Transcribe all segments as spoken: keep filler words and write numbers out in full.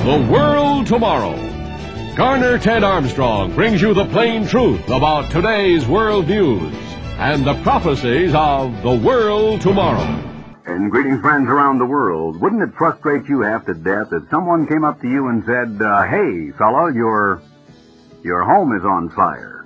The World Tomorrow. Garner Ted Armstrong brings you the plain truth about today's world news and the prophecies of the world tomorrow. And greetings, friends around the world. Wouldn't it frustrate you half to death if someone came up to you and said, uh, hey, fellow, your, your home is on fire?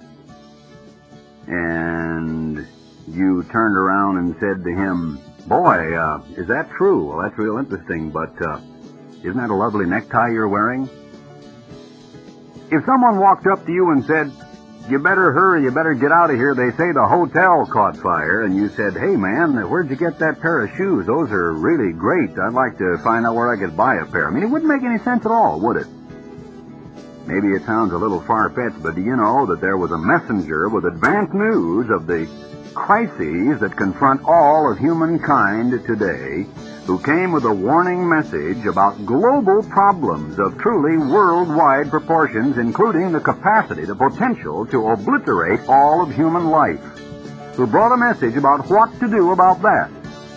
And you turned around and said to him, boy, uh, is that true? Well, that's real interesting, but uh, isn't that a lovely necktie you're wearing? If someone walked up to you and said, you better hurry, you better get out of here, they say the hotel caught fire, and you said, hey man, where'd you get that pair of shoes? Those are really great. I'd like to find out where I could buy a pair. I mean, it wouldn't make any sense at all, would it? Maybe it sounds a little far-fetched, but do you know that there was a messenger with advance news of the crises that confront all of humankind today, who came with a warning message about global problems of truly worldwide proportions, including the capacity, the potential to obliterate all of human life, who brought a message about what to do about that.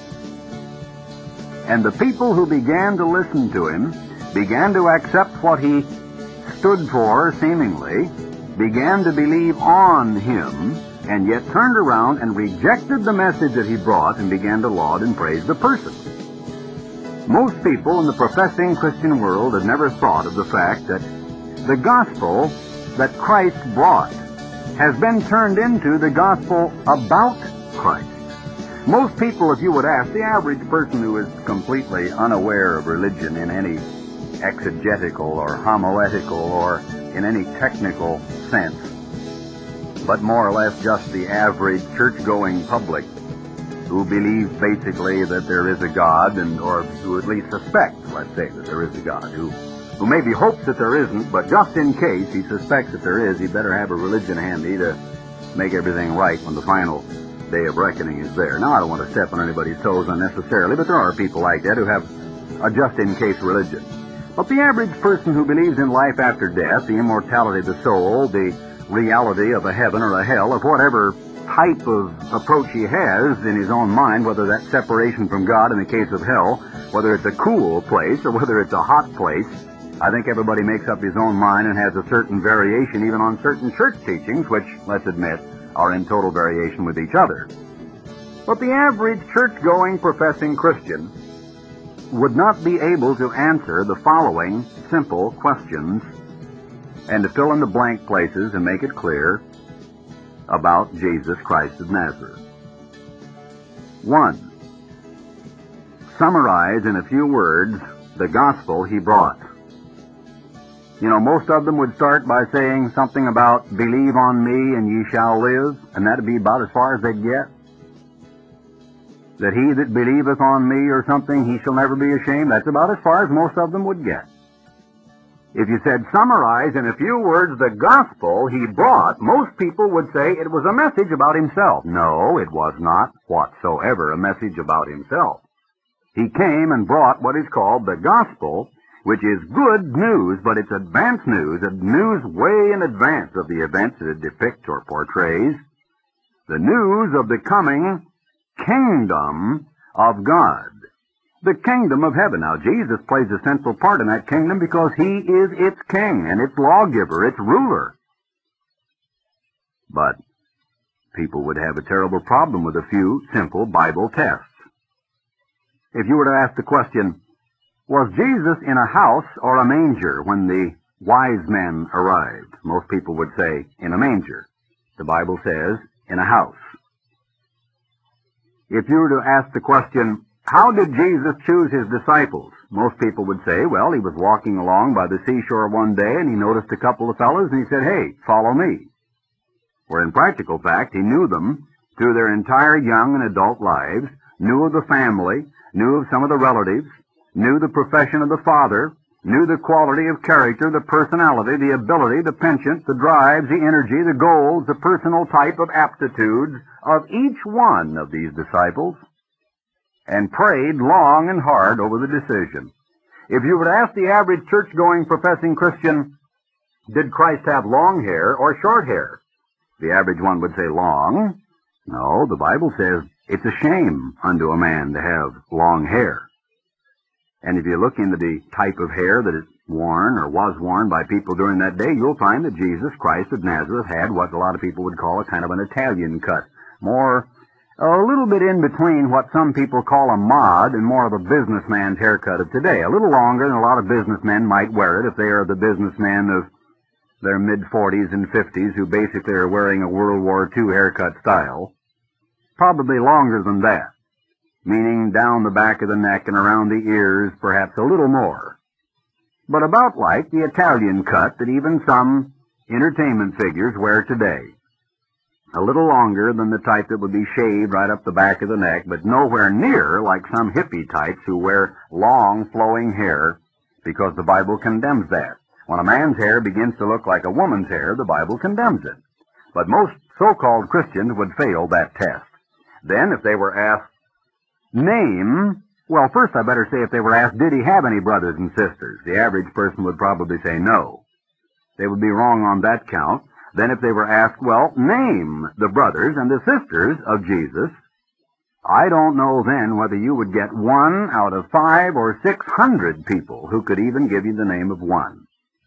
And the people who began to listen to him, began to accept what he stood for, seemingly, began to believe on him, and yet turned around and rejected the message that he brought and began to laud and praise the person. Most people in the professing Christian world have never thought of the fact that the gospel that Christ brought has been turned into the gospel about Christ. Most people, if you would ask the average person who is completely unaware of religion in any exegetical or homiletical or in any technical sense, but more or less just the average church-going public who believes basically that there is a God, and or who at least suspects, let's say, that there is a God, who, who maybe hopes that there isn't, but just in case he suspects that there is, he better have a religion handy to make everything right when the final day of reckoning is there. Now, I don't want to step on anybody's toes unnecessarily, but there are people like that who have a just-in-case religion. But the average person who believes in life after death, the immortality of the soul, the reality of a heaven or a hell, of whatever type of approach he has in his own mind, whether that's separation from God in the case of hell, whether it's a cool place or whether it's a hot place, I think everybody makes up his own mind and has a certain variation even on certain church teachings, which, let's admit, are in total variation with each other. But the average church-going professing Christian would not be able to answer the following simple questions and to fill in the blank places and make it clear about Jesus Christ of Nazareth. One, summarize in a few words the gospel he brought. You know, most of them would start by saying something about, believe on me and ye shall live, and that'd be about as far as they'd get. That he that believeth on me or something, he shall never be ashamed. That's about as far as most of them would get. If you said summarize in a few words the gospel he brought, most people would say it was a message about himself. No, it was not whatsoever a message about himself. He came and brought what is called the gospel, which is good news, but it's advance news, a news way in advance of the events that it depicts or portrays. The news of the coming kingdom of God. The kingdom of heaven. Now, Jesus plays a central part in that kingdom because he is its king and its lawgiver, its ruler. But people would have a terrible problem with a few simple Bible tests. If you were to ask the question, was Jesus in a house or a manger when the wise men arrived? Most people would say, in a manger. The Bible says, in a house. If you were to ask the question, how did Jesus choose his disciples? Most people would say, well, he was walking along by the seashore one day and he noticed a couple of fellows and he said, hey, follow me. Where in practical fact, he knew them through their entire young and adult lives, knew of the family, knew of some of the relatives, knew the profession of the father, knew the quality of character, the personality, the ability, the penchant, the drives, the energy, the goals, the personal type of aptitudes of each one of these disciples, and prayed long and hard over the decision. If you were to ask the average church-going professing Christian, did Christ have long hair or short hair? The average one would say long. No, the Bible says it's a shame unto a man to have long hair. And if you look into the type of hair that is worn or was worn by people during that day, you'll find that Jesus Christ of Nazareth had what a lot of people would call a kind of an Italian cut. More, a little bit in between what some people call a mod and more of a businessman's haircut of today. A little longer than a lot of businessmen might wear it if they are the businessmen of their mid-forties and fifties who basically are wearing a World War Two haircut style. Probably longer than that, meaning down the back of the neck and around the ears, perhaps a little more. But about like the Italian cut that even some entertainment figures wear today. A little longer than the type that would be shaved right up the back of the neck, but nowhere near like some hippie types who wear long flowing hair, because the Bible condemns that. When a man's hair begins to look like a woman's hair, the Bible condemns it. But most so-called Christians would fail that test. Then, if they were asked, name, well, first I better say if they were asked, did he have any brothers and sisters? The average person would probably say no. They would be wrong on that count. Then if they were asked, well, name the brothers and the sisters of Jesus, I don't know then whether you would get one out of five or six hundred people who could even give you the name of one.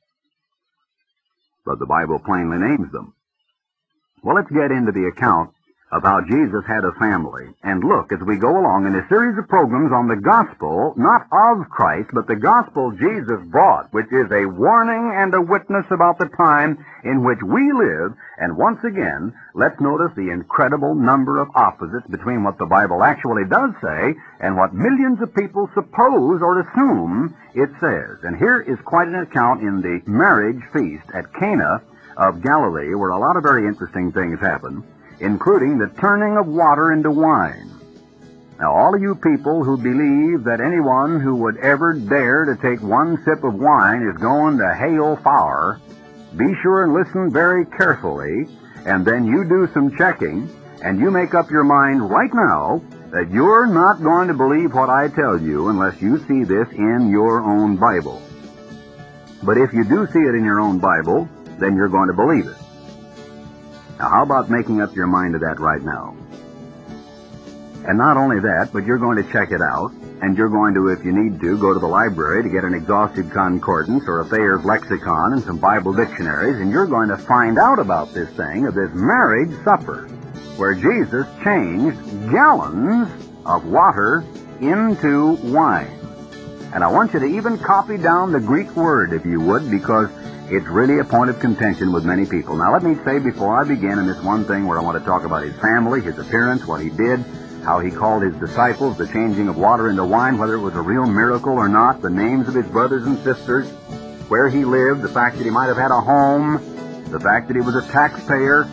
But the Bible plainly names them. Well, let's get into the account of how Jesus had a family. And look, as we go along in a series of programs on the gospel, not of Christ, but the gospel Jesus brought, which is a warning and a witness about the time in which we live. And once again, let's notice the incredible number of opposites between what the Bible actually does say and what millions of people suppose or assume it says. And here is quite an account in the marriage feast at Cana of Galilee, where a lot of very interesting things happen, including the turning of water into wine. Now, all of you people who believe that anyone who would ever dare to take one sip of wine is going to hail fire, be sure and listen very carefully, and then you do some checking, and you make up your mind right now that you're not going to believe what I tell you unless you see this in your own Bible. But if you do see it in your own Bible, then you're going to believe it. Now, how about making up your mind to that right now? And not only that, but you're going to check it out, and you're going to, if you need to, go to the library to get an exhaustive concordance or a Thayer's lexicon and some Bible dictionaries, and you're going to find out about this thing of this marriage supper, where Jesus changed gallons of water into wine. And I want you to even copy down the Greek word, if you would, because it's really a point of contention with many people. Now, let me say before I begin in this one thing where I want to talk about his family, his appearance, what he did, how he called his disciples, the changing of water into wine, whether it was a real miracle or not, the names of his brothers and sisters, where he lived, the fact that he might have had a home, the fact that he was a taxpayer.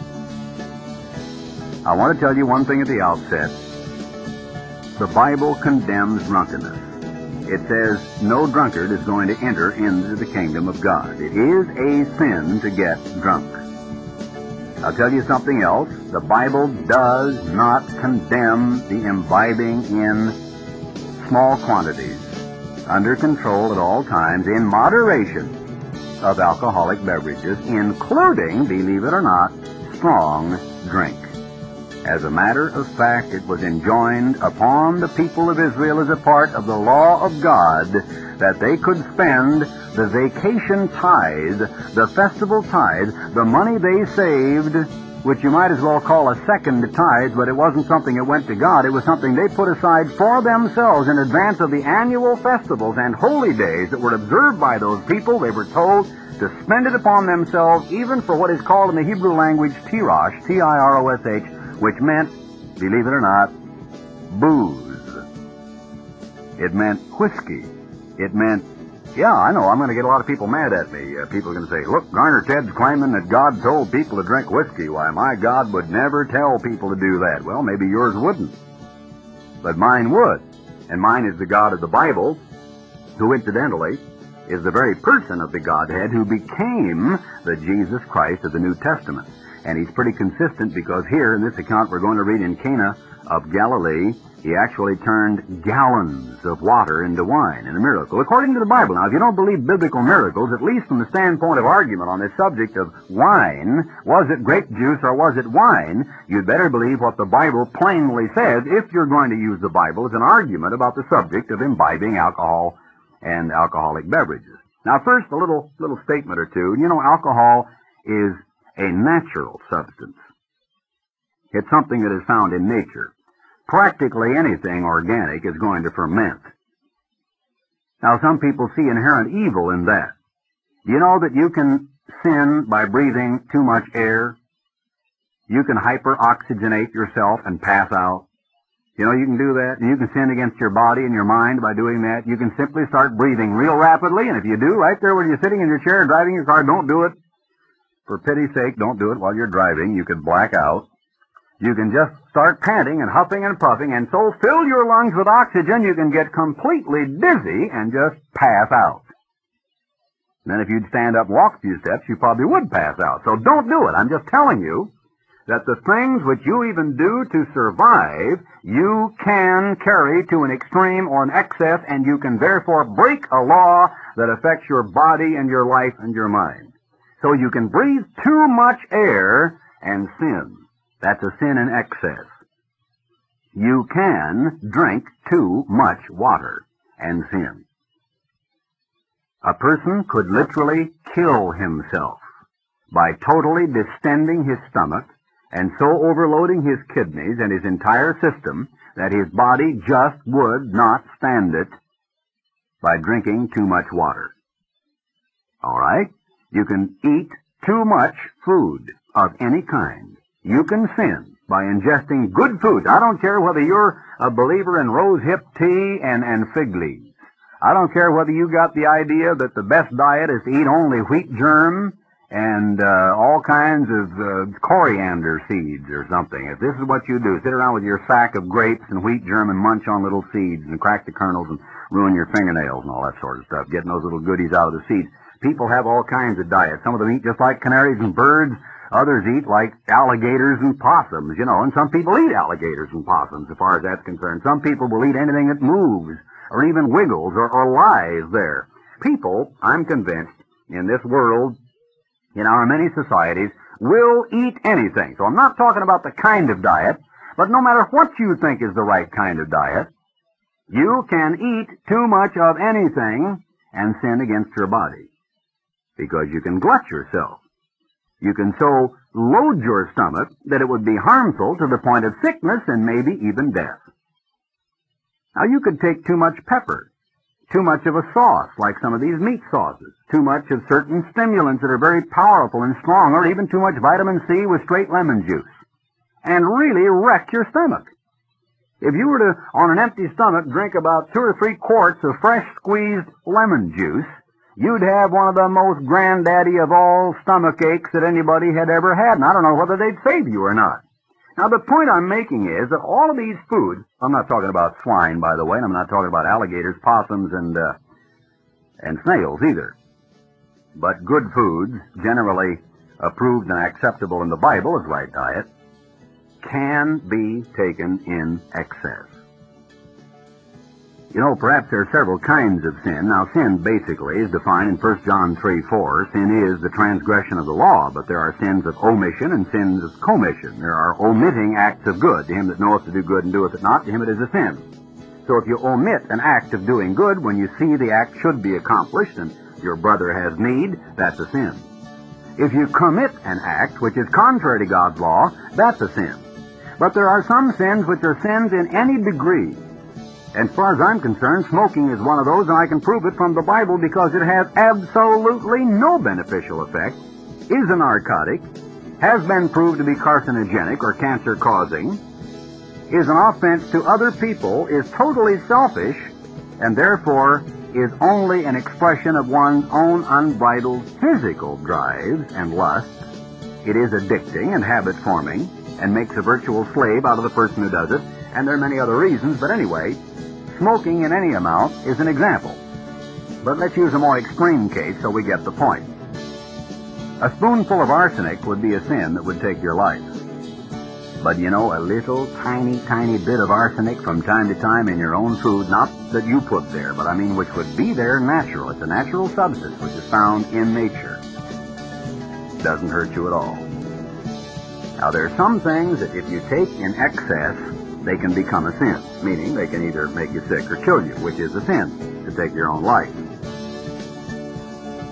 I want to tell you one thing at the outset. The Bible condemns drunkenness. It says no drunkard is going to enter into the kingdom of God. It is a sin to get drunk. I'll tell you something else. The Bible does not condemn the imbibing in small quantities, under control at all times, in moderation, of alcoholic beverages, including, believe it or not, strong drink. As a matter of fact, it was enjoined upon the people of Israel as a part of the law of God that they could spend the vacation tithe, the festival tithe, the money they saved, which you might as well call a second tithe, but it wasn't something that went to God. It was something they put aside for themselves in advance of the annual festivals and holy days that were observed by those people. They were told to spend it upon themselves, even for what is called in the Hebrew language tirosh, T I R O S H, which meant, believe it or not, booze. It meant whiskey. It meant, yeah, I know, I'm going to get a lot of people mad at me. Uh, people are going to say, look, Garner Ted's claiming that God told people to drink whiskey. Why, my God would never tell people to do that. Well, maybe yours wouldn't, but mine would. And mine is the God of the Bible, who incidentally is the very person of the Godhead who became the Jesus Christ of the New Testament. And he's pretty consistent because here in this account we're going to read in Cana of Galilee, he actually turned gallons of water into wine in a miracle, according to the Bible. Now, if you don't believe biblical miracles, at least from the standpoint of argument on this subject of wine, was it grape juice or was it wine, you'd better believe what the Bible plainly says if you're going to use the Bible as an argument about the subject of imbibing alcohol and alcoholic beverages. Now, first, a little little statement or two. You know, alcohol is a natural substance. It's something that is found in nature. Practically anything organic is going to ferment. Now, some people see inherent evil in that. Do you know that you can sin by breathing too much air? You can hyperoxygenate yourself and pass out. You know, you can do that. And you can sin against your body and your mind by doing that. You can simply start breathing real rapidly, and if you do, right there when you're sitting in your chair driving your car, don't do it. For pity's sake, don't do it while you're driving. You could black out. You can just start panting and huffing and puffing, and so fill your lungs with oxygen you can get completely dizzy and just pass out. And then if you'd stand up and walk a few steps, you probably would pass out. So don't do it. I'm just telling you that the things which you even do to survive, you can carry to an extreme or an excess, and you can therefore break a law that affects your body and your life and your mind. So you can breathe too much air and sin. That's a sin in excess. You can drink too much water and sin. A person could literally kill himself by totally distending his stomach and so overloading his kidneys and his entire system that his body just would not stand it by drinking too much water. All right? You can eat too much food of any kind. You can sin by ingesting good food. I don't care whether you're a believer in rose hip tea and, and fig leaves. I don't care whether you got the idea that the best diet is to eat only wheat germ and uh, all kinds of uh, coriander seeds or something. If this is what you do, sit around with your sack of grapes and wheat germ and munch on little seeds and crack the kernels and ruin your fingernails and all that sort of stuff, getting those little goodies out of the seeds. People have all kinds of diets. Some of them eat just like canaries and birds. Others eat like alligators and possums, you know, and some people eat alligators and possums as far as that's concerned. Some people will eat anything that moves or even wiggles or, or lies there. People, I'm convinced, in this world, in our many societies, will eat anything. So I'm not talking about the kind of diet, but no matter what you think is the right kind of diet, you can eat too much of anything and sin against your body, because you can glut yourself. You can so load your stomach that it would be harmful to the point of sickness and maybe even death. Now, you could take too much pepper, too much of a sauce, like some of these meat sauces, too much of certain stimulants that are very powerful and strong, or even too much vitamin C with straight lemon juice, and really wreck your stomach. If you were to, on an empty stomach, drink about two or three quarts of fresh squeezed lemon juice, you'd have one of the most granddaddy of all stomach aches that anybody had ever had, and I don't know whether they'd save you or not. Now, the point I'm making is that all of these foods, I'm not talking about swine, by the way, and I'm not talking about alligators, possums, and, uh, and snails either. But good foods, generally approved and acceptable in the Bible as right diet, can be taken in excess. You know, perhaps there are several kinds of sin. Now, sin basically is defined in First John three four. Sin is the transgression of the law, but there are sins of omission and sins of commission. There are omitting acts of good. To him that knoweth to do good and doeth it not, to him it is a sin. So if you omit an act of doing good when you see the act should be accomplished and your brother has need, that's a sin. If you commit an act which is contrary to God's law, that's a sin. But there are some sins which are sins in any degree. And as far as I'm concerned, smoking is one of those, and I can prove it from the Bible because it has absolutely no beneficial effect, is a narcotic, has been proved to be carcinogenic or cancer-causing, is an offense to other people, is totally selfish, and therefore is only an expression of one's own unbridled physical drives and lusts. It is addicting and habit-forming and makes a virtual slave out of the person who does it, and there are many other reasons, but anyway, smoking in any amount is an example. But let's use a more extreme case so we get the point. A spoonful of arsenic would be a sin that would take your life. But you know, a little tiny, tiny bit of arsenic from time to time in your own food, not that you put there, but I mean which would be there natural. It's a natural substance which is found in nature. Doesn't hurt you at all. Now, there are some things that if you take in excess, they can become a sin, meaning they can either make you sick or kill you, which is a sin, to take your own life.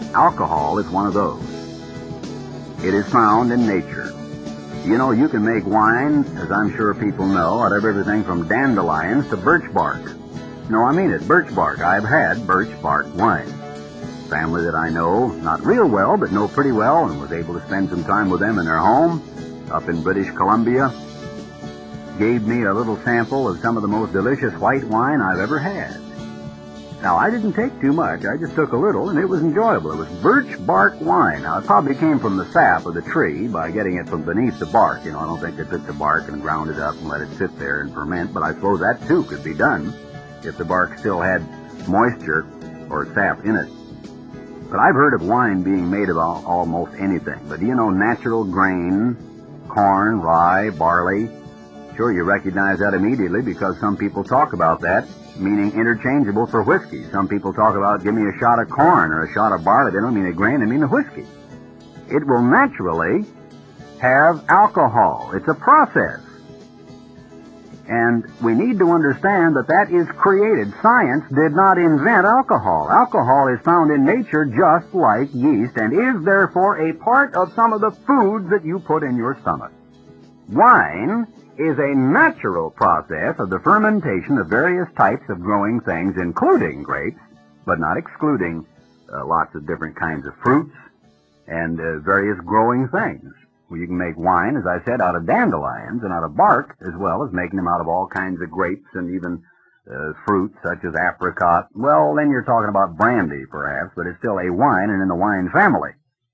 Alcohol is one of those. It is found in nature. You know, you can make wine, as I'm sure people know, out of everything from dandelions to birch bark. No, I mean it, birch bark. I've had birch bark wine. Family that I know, not real well, but know pretty well, and was able to spend some time with them in their home up in British Columbia, gave me a little sample of some of the most delicious white wine I've ever had. Now, I didn't take too much. I just took a little, and it was enjoyable. It was birch bark wine. Now, it probably came from the sap of the tree by getting it from beneath the bark. You know, I don't think they took the bark and ground it up and let it sit there and ferment, but I suppose that, too, could be done if the bark still had moisture or sap in it. But I've heard of wine being made of al- almost anything. But do you know natural grain, corn, rye, barley? Sure, you recognize that immediately because some people talk about that, meaning interchangeable for whiskey. Some people talk about, give me a shot of corn or a shot of barley. They don't mean a grain, they mean a whiskey. It will naturally have alcohol. It's a process. And we need to understand that that is created. Science did not invent alcohol. Alcohol is found in nature just like yeast and is therefore a part of some of the foods that you put in your stomach. Wine is a natural process of the fermentation of various types of growing things, including grapes, but not excluding uh, lots of different kinds of fruits and uh, various growing things. Well, you can make wine, as I said, out of dandelions and out of bark, as well as making them out of all kinds of grapes and even uh, fruits such as apricot. Well, then you're talking about brandy, perhaps, but it's still a wine and in the wine family.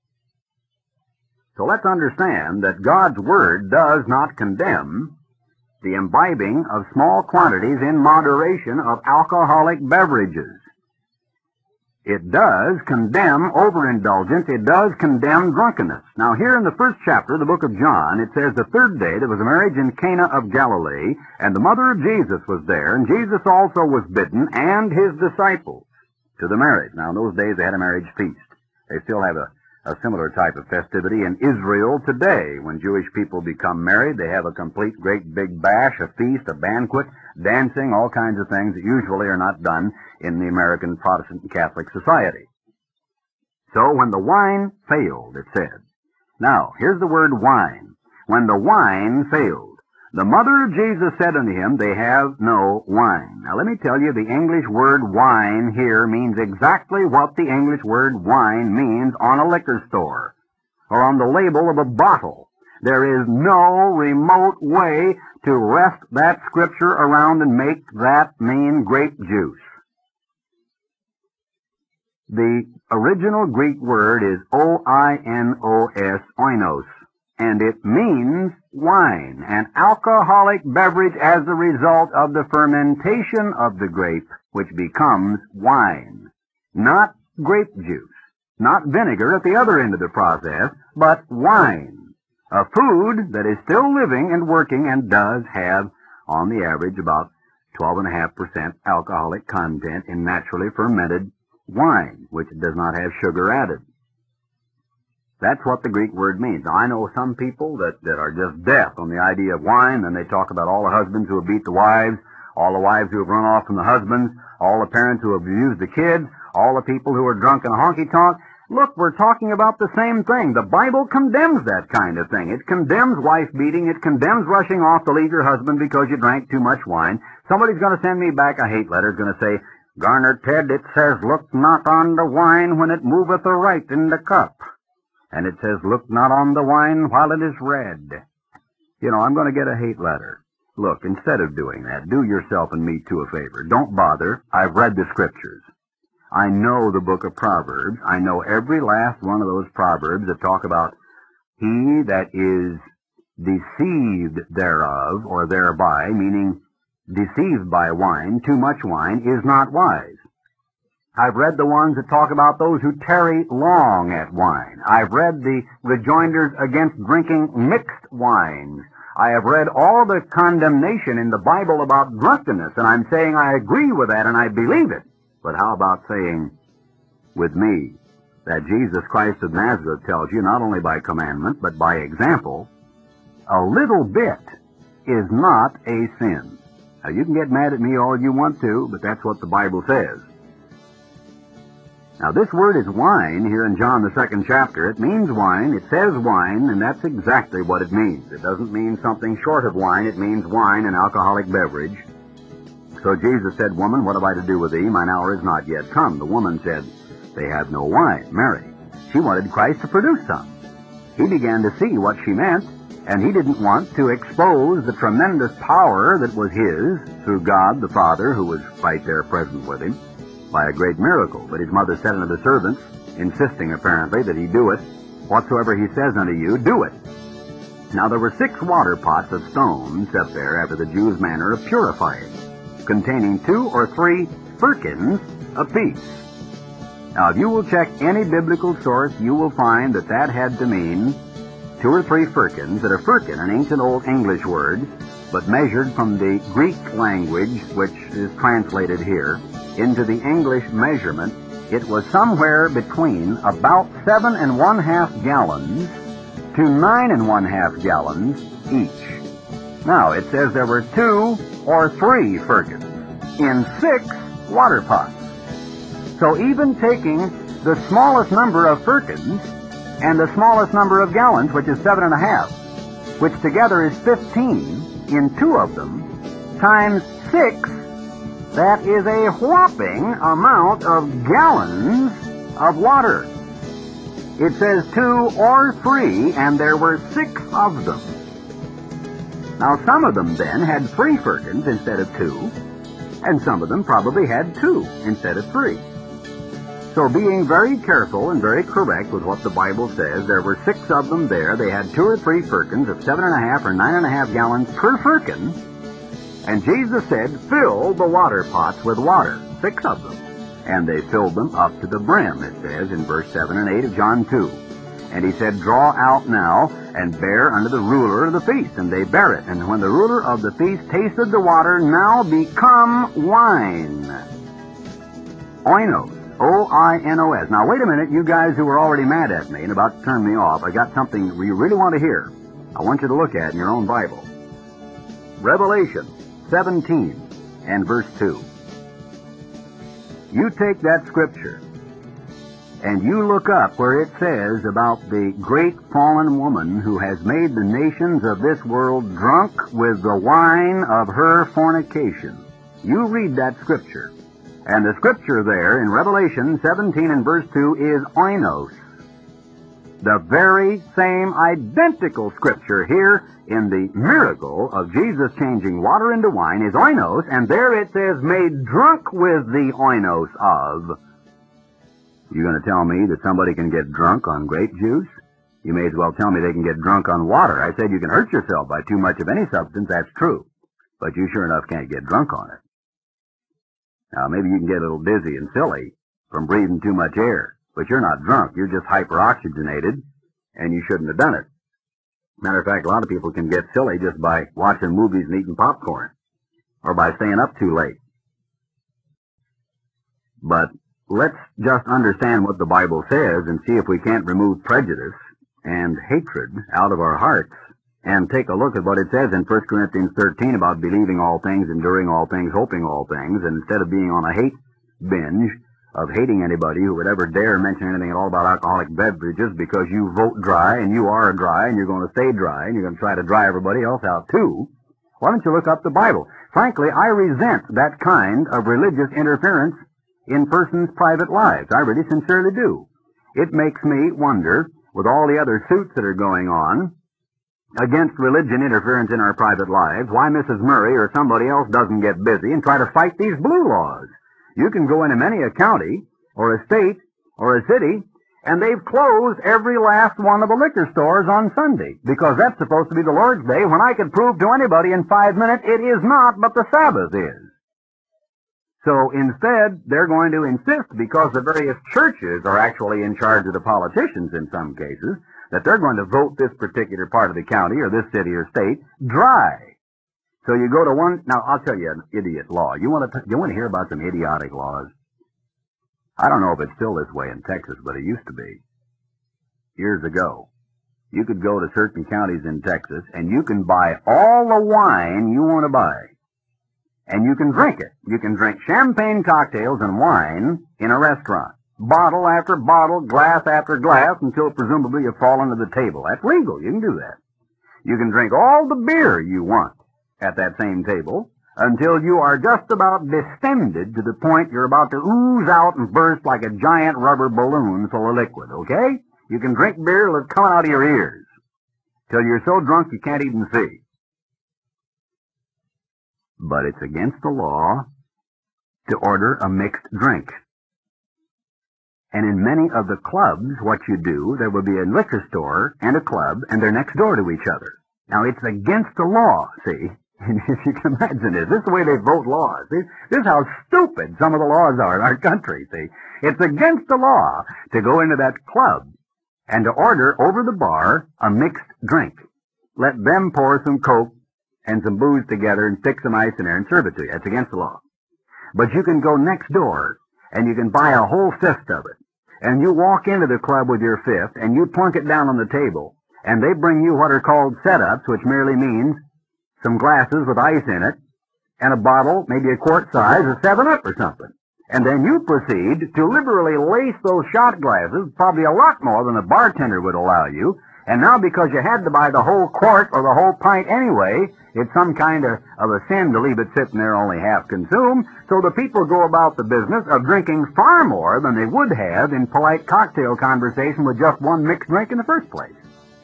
So let's understand that God's Word does not condemn the imbibing of small quantities in moderation of alcoholic beverages. It does condemn overindulgence. It does condemn drunkenness. Now, here in the first chapter of the book of John, it says, the third day there was a marriage in Cana of Galilee, and the mother of Jesus was there, and Jesus also was bidden, and his disciples, to the marriage. Now, in those days, they had a marriage feast. They still have a A similar type of festivity in Israel today. When Jewish people become married, they have a complete great big bash, a feast, a banquet, dancing, all kinds of things that usually are not done in the American Protestant and Catholic society. So when the wine failed, it said. Now, here's the word wine. When the wine failed, the mother of Jesus said unto him, they have no wine. Now let me tell you, the English word wine here means exactly what the English word wine means on a liquor store or on the label of a bottle. There is no remote way to wrest that scripture around and make that mean grape juice. The original Greek word is O I N O S, oinos. And it means wine, an alcoholic beverage as a result of the fermentation of the grape, which becomes wine. Not grape juice, not vinegar at the other end of the process, but wine. A food that is still living and working and does have, on the average, about twelve point five percent alcoholic content in naturally fermented wine, which does not have sugar added. That's what the Greek word means. Now, I know some people that, that are just deaf on the idea of wine, and they talk about all the husbands who have beat the wives, all the wives who have run off from the husbands, all the parents who have abused the kids, all the people who are drunk and honky-tonk. Look, we're talking about the same thing. The Bible condemns that kind of thing. It condemns wife beating. It condemns rushing off to leave your husband because you drank too much wine. Somebody's going to send me back a hate letter. It's going to say, Garner Ted, it says, look not on the wine when it moveth aright in the cup. And it says, look not on the wine while it is red. You know, I'm going to get a hate letter. Look, instead of doing that, do yourself and me too a favor. Don't bother. I've read the scriptures. I know the book of Proverbs. I know every last one of those Proverbs that talk about he that is deceived thereof, or thereby, meaning deceived by wine, too much wine, is not wise. I've read the ones that talk about those who tarry long at wine. I've read the rejoinders against drinking mixed wines. I have read all the condemnation in the Bible about drunkenness, and I'm saying I agree with that and I believe it. But how about saying with me that Jesus Christ of Nazareth tells you, not only by commandment, but by example, a little bit is not a sin. Now, you can get mad at me all you want to, but that's what the Bible says. Now, this word is wine here in John, the second chapter. It means wine. It says wine, and that's exactly what it means. It doesn't mean something short of wine. It means wine, an alcoholic beverage. So Jesus said, "Woman, what have I to do with thee? Mine hour is not yet come." The woman said, "They have no wine." Mary. She wanted Christ to produce some. He began to see what she meant, and he didn't want to expose the tremendous power that was his through God the Father, who was right there present with him, by a great miracle. But his mother said unto the servants, insisting apparently that he do it, "Whatsoever he says unto you, do it." Now there were six water pots of stone set there after the Jews' manner of purifying, containing two or three firkins apiece. Now if you will check any biblical source, you will find that that had to mean two or three firkins, that a firkin, an ancient old English word, but measured from the Greek language, which is translated here, into the English measurement, it was somewhere between about seven and one half gallons to nine and one half gallons each. Now, it says there were two or three firkins in six water pots. So even taking the smallest number of firkins and the smallest number of gallons, which is seven and a half, which together is fifteen in two of them, times six, that is a whopping amount of gallons of water. It says two or three, and there were six of them. Now, some of them then had three firkins instead of two, and some of them probably had two instead of three. So being very careful and very correct with what the Bible says, there were six of them there. They had two or three firkins of seven and a half or nine and a half gallons per firkin. And Jesus said, "Fill the water pots with water," six of them. And they filled them up to the brim, it says in verse seven and eight of John two. And he said, "Draw out now, and bear unto the ruler of the feast." And they bare it. And when the ruler of the feast tasted the water, now become wine. Oinos. O I N O S. Now, wait a minute, you guys who are already mad at me and about to turn me off. I got something you really want to hear. I want you to look at in your own Bible. Revelation seventeen and verse two. You take that scripture and you look up where it says about the great fallen woman who has made the nations of this world drunk with the wine of her fornication. You read that scripture. And the scripture there in Revelation seventeen and verse two is oinos. The very same identical scripture here in the miracle of Jesus changing water into wine is oinos, and there it says, "made drunk with the oinos of." You going to tell me that somebody can get drunk on grape juice? You may as well tell me they can get drunk on water. I said you can hurt yourself by too much of any substance, that's true. But you sure enough can't get drunk on it. Now, maybe you can get a little dizzy and silly from breathing too much air, but you're not drunk. You're just hyperoxygenated, and you shouldn't have done it. Matter of fact, a lot of people can get silly just by watching movies and eating popcorn, or by staying up too late. But let's just understand what the Bible says and see if we can't remove prejudice and hatred out of our hearts, and take a look at what it says in First Corinthians thirteen about believing all things, enduring all things, hoping all things, and instead of being on a hate binge of hating anybody who would ever dare mention anything at all about alcoholic beverages because you vote dry, and you are dry, and you're going to stay dry, and you're going to try to dry everybody else out too, why don't you look up the Bible? Frankly, I resent that kind of religious interference in persons' private lives. I really sincerely do. It makes me wonder, with all the other suits that are going on against religion interference in our private lives, why Missus Murray or somebody else doesn't get busy and try to fight these blue laws. You can go into many a county or a state or a city, and they've closed every last one of the liquor stores on Sunday, because that's supposed to be the Lord's Day, when I could prove to anybody in five minutes it is not, but the Sabbath is. So instead, they're going to insist, because the various churches are actually in charge of the politicians in some cases, that they're going to vote this particular part of the county or this city or state dry. So you go to one, now I'll tell you an idiot law. You want to, you want to hear about some idiotic laws? I don't know if it's still this way in Texas, but it used to be. Years ago, you could go to certain counties in Texas and you can buy all the wine you want to buy. And you can drink it. You can drink champagne cocktails and wine in a restaurant. bottle after bottle, glass after glass, until presumably you fall under the table. That's legal. You can do that. You can drink all the beer you want at that same table until you are just about distended to the point you're about to ooze out and burst like a giant rubber balloon full of liquid, okay? You can drink beer till it's coming out of your ears, till you're so drunk you can't even see. But it's against the law to order a mixed drink. And in many of the clubs, what you do, there will be a liquor store and a club, and they're next door to each other. Now, it's against the law, see? And if you can imagine this, this is the way they vote laws. This, this is how stupid some of the laws are in our country, see? It's against the law to go into that club and to order over the bar a mixed drink. Let them pour some Coke and some booze together and stick some ice in there and serve it to you. That's against the law. But you can go next door and you can buy a whole fifth of it. And you walk into the club with your fifth and you plunk it down on the table. And they bring you what are called setups, which merely means some glasses with ice in it, and a bottle, maybe a quart size, of seven up or something. And then you proceed to liberally lace those shot glasses, probably a lot more than the bartender would allow you, and now because you had to buy the whole quart or the whole pint anyway, it's some kind of, of a sin to leave it sitting there only half consumed, so the people go about the business of drinking far more than they would have in polite cocktail conversation with just one mixed drink in the first place.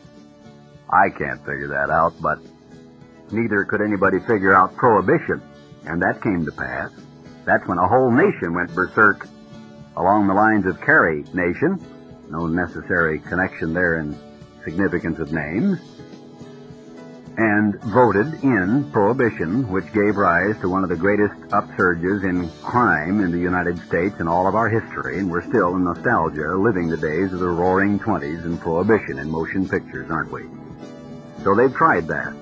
I can't figure that out, but neither could anybody figure out prohibition, and that came to pass. That's when a whole nation went berserk along the lines of Carey Nation. No necessary connection there in significance of names. And voted in prohibition, which gave rise to one of the greatest upsurges in crime in the United States in all of our history, and we're still in nostalgia living the days of the roaring twenties and prohibition in motion pictures, aren't we? So they've tried that.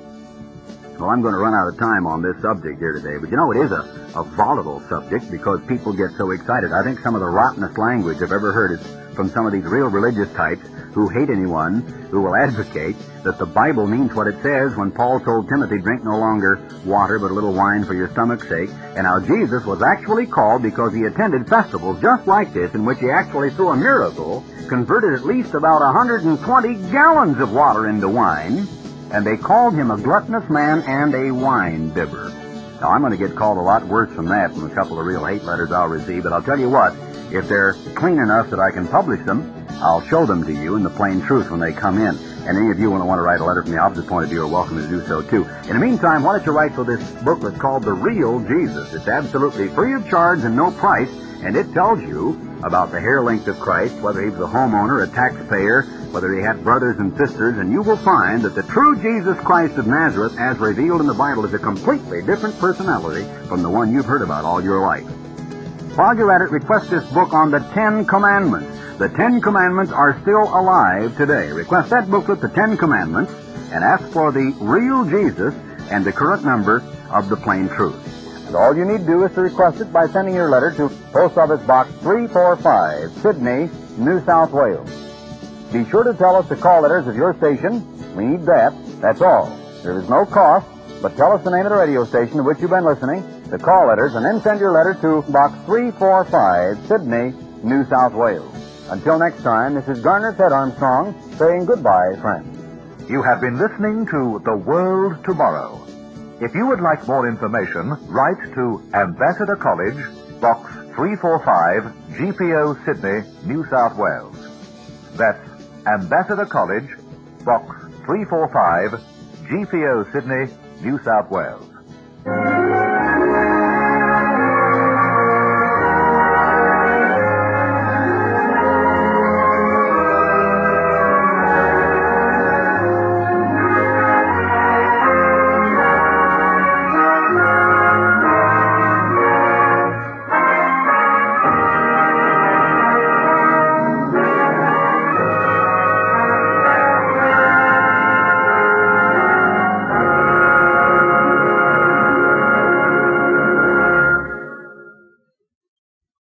Well, I'm going to run out of time on this subject here today, but you know, it is a, a volatile subject because people get so excited. I think some of the rottenest language I've ever heard is from some of these real religious types who hate anyone who will advocate that the Bible means what it says when Paul told Timothy, drink no longer water but a little wine for your stomach's sake, and how Jesus was actually called because he attended festivals just like this in which he actually, through a miracle, converted at least about one hundred twenty gallons of water into wine, and they called him a gluttonous man and a wine bibber. Now, I'm going to get called a lot worse from that from a couple of real hate letters I'll receive, but I'll tell you what, if they're clean enough that I can publish them, I'll show them to you in the plain truth when they come in. And any of you want to want to write a letter from the opposite point of view are welcome to do so, too. In the meantime, why don't you write for this booklet called The Real Jesus? It's absolutely free of charge and no price, and it tells you about the hair length of Christ, whether he was a homeowner, a taxpayer, whether he had brothers and sisters, and you will find that the true Jesus Christ of Nazareth, as revealed in the Bible, is a completely different personality from the one you've heard about all your life. While you're at it, request this book on the Ten Commandments. The Ten Commandments are still alive today. Request that booklet, The Ten Commandments, and ask for the Real Jesus and the current number of the Plain Truth. And all you need to do is to request it by sending your letter to Post Office Box three forty-five, Sydney, New South Wales. Be sure to tell us the call letters of your station. We need that. That's all. There is no cost, but tell us the name of the radio station to which you've been listening, the call letters, and then send your letter to Box three forty-five, Sydney, New South Wales. Until next time, this is Garner Ted Armstrong saying goodbye, friends. You have been listening to The World Tomorrow. If you would like more information, write to Ambassador College, Box three forty-five, G P O, Sydney, New South Wales. That's Ambassador College, Box three forty-five, G P O, Sydney, New South Wales.